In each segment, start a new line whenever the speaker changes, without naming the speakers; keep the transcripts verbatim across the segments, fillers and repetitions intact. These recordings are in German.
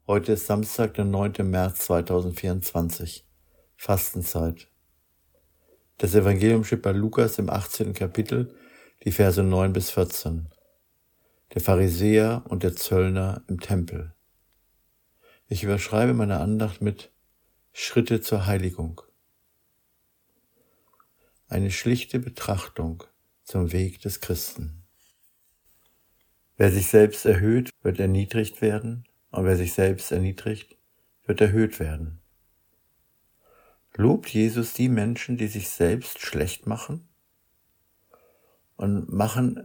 Heute ist Samstag, der neunte März zweitausendvierundzwanzig, Fastenzeit. Das Evangelium steht bei Lukas im achtzehnten Kapitel, die Verse neun bis vierzehn. Der Pharisäer und der Zöllner im Tempel. Ich überschreibe meine Andacht mit Schritte zur Heiligung. Eine schlichte Betrachtung zum Weg des Christen. Wer sich selbst erhöht, wird erniedrigt werden, und wer sich selbst erniedrigt, wird erhöht werden. Lobt Jesus die Menschen, die sich selbst schlecht machen und machen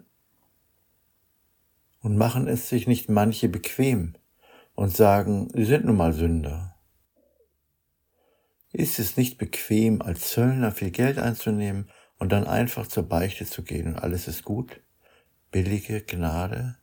und machen es sich nicht manche bequem und sagen, sie sind nun mal Sünder? Ist es nicht bequem, als Zöllner viel Geld einzunehmen und dann einfach zur Beichte zu gehen und alles ist gut? Billige Gnade?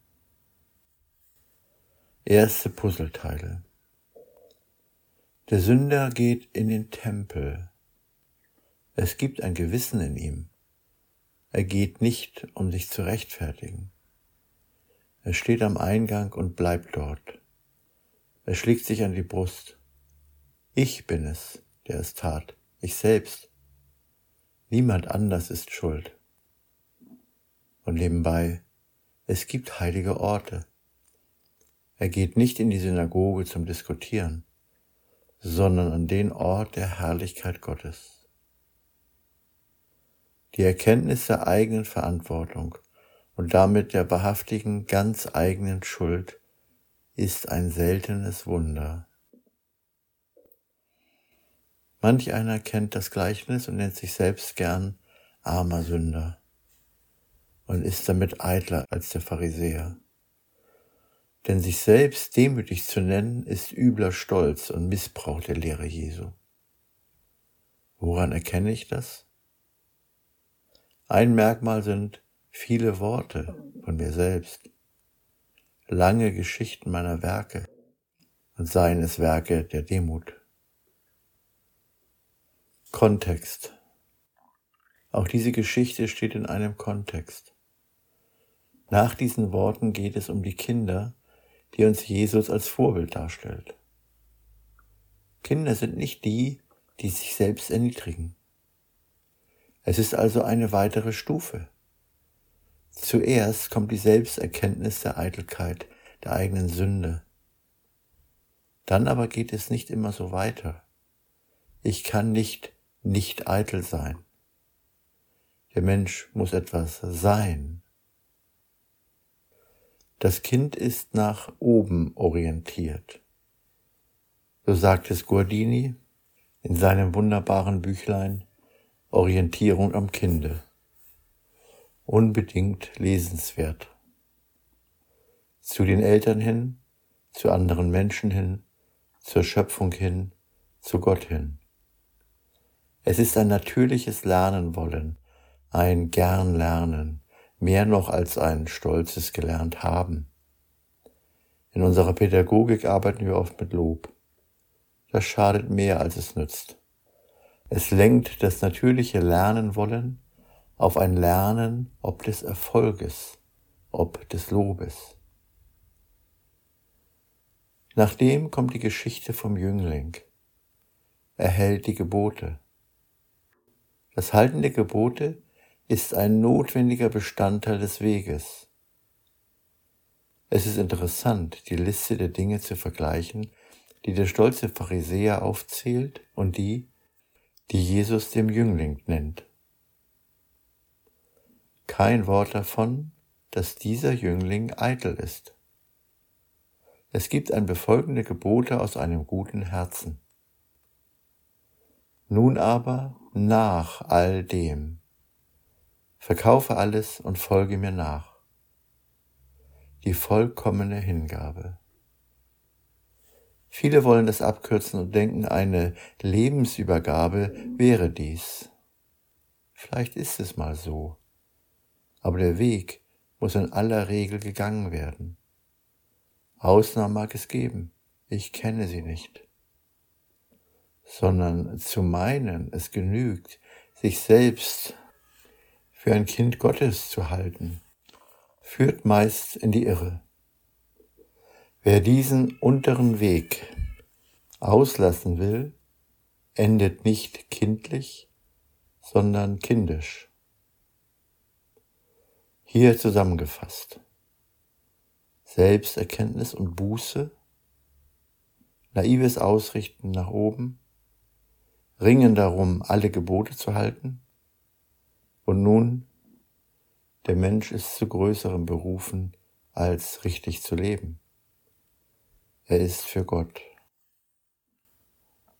Erste Puzzleteile. Der Sünder geht in den Tempel. Es gibt ein Gewissen in ihm. Er geht nicht, um sich zu rechtfertigen. Er steht am Eingang und bleibt dort. Er schlägt sich an die Brust. Ich bin es, der es tat, ich selbst. Niemand anders ist schuld. Und nebenbei, es gibt heilige Orte. Er geht nicht in die Synagoge zum Diskutieren, sondern an den Ort der Herrlichkeit Gottes. Die Erkenntnis der eigenen Verantwortung und damit der wahrhaftigen, ganz eigenen Schuld ist ein seltenes Wunder. Manch einer kennt das Gleichnis und nennt sich selbst gern armer Sünder und ist damit eitler als der Pharisäer. Denn sich selbst demütig zu nennen, ist übler Stolz und Missbrauch der Lehre Jesu. Woran erkenne ich das? Ein Merkmal sind viele Worte von mir selbst, lange Geschichten meiner Werke und seien es Werke der Demut. Kontext. Auch diese Geschichte steht in einem Kontext. Nach diesen Worten geht es um die Kinder, die uns Jesus als Vorbild darstellt. Kinder sind nicht die, die sich selbst erniedrigen. Es ist also eine weitere Stufe. Zuerst kommt die Selbsterkenntnis der Eitelkeit, der eigenen Sünde. Dann aber geht es nicht immer so weiter. Ich kann nicht nicht eitel sein. Der Mensch muss etwas sein. Das Kind ist nach oben orientiert. So sagt es Guardini in seinem wunderbaren Büchlein Orientierung am Kinde. Unbedingt lesenswert. Zu den Eltern hin, zu anderen Menschen hin, zur Schöpfung hin, zu Gott hin. Es ist ein natürliches Lernen wollen, ein gern lernen, mehr noch als ein stolzes gelernt haben. In unserer Pädagogik arbeiten wir oft mit Lob. Das schadet mehr, als es nützt. Es lenkt das natürliche Lernen wollen auf ein Lernen ob des Erfolges, ob des Lobes. Nachdem kommt die Geschichte vom Jüngling. Er hält die Gebote. Das Halten der Gebote ist ein notwendiger Bestandteil des Weges. Es ist interessant, die Liste der Dinge zu vergleichen, die der stolze Pharisäer aufzählt und die, die Jesus dem Jüngling nennt. Kein Wort davon, dass dieser Jüngling eitel ist. Es gibt ein Befolgen der Gebote aus einem guten Herzen. Nun aber nach all dem. Verkaufe alles und folge mir nach. Die vollkommene Hingabe. Viele wollen das abkürzen und denken, eine Lebensübergabe wäre dies. Vielleicht ist es mal so, aber der Weg muss in aller Regel gegangen werden. Ausnahmen mag es geben, ich kenne sie nicht. Sondern zu meinen, es genügt, sich selbst für ein Kind Gottes zu halten, führt meist in die Irre. Wer diesen unteren Weg auslassen will, endet nicht kindlich, sondern kindisch. Hier zusammengefasst: Selbsterkenntnis und Buße, naives Ausrichten nach oben, Ringen darum, alle Gebote zu halten, und nun, der Mensch ist zu Größerem berufen, als richtig zu leben. Er ist für Gott.